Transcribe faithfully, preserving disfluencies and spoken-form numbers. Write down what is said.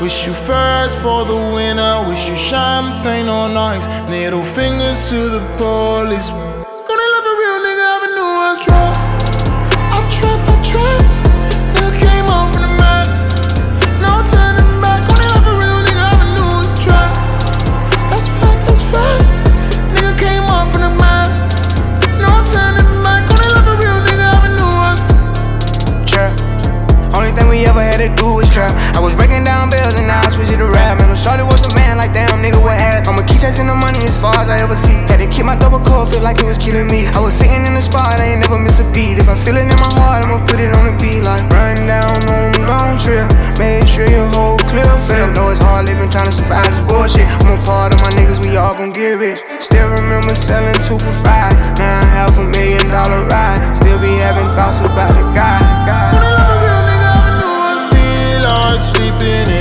Wish you first for the winner. Wish you champagne on ice. Middle fingers to the police. Gonna love a real nigga, I knew I was drunk. I tried, I tried. Nigga came off in the map. No turning back. Gonna love a real nigga, I knew it was trap. That's fact, that's fact. Nigga came off in the map. No turning back. Gonna love a real nigga, I knew it was trap. Only thing we ever had to do was trap. I was breaking down bills and now I switched it to rap. Man, I'm shorty was a man, like damn nigga, what happened? I'ma keep chasing the money as far as I ever see. Had to keep my double coat, feel like it was killing me. I was sitting in the spot, I ain't never miss a beat. If I feel it in my heart, I'ma put it on the beat. Like riding down on a long trip. Make sure your whole clear feel. Know it's hard living, trying to survive this bullshit. I'm a part of my niggas, we all gon' get rich. Still remember selling two for five. Now I have a million dollar ride. Still be having thoughts about the guy. sleeping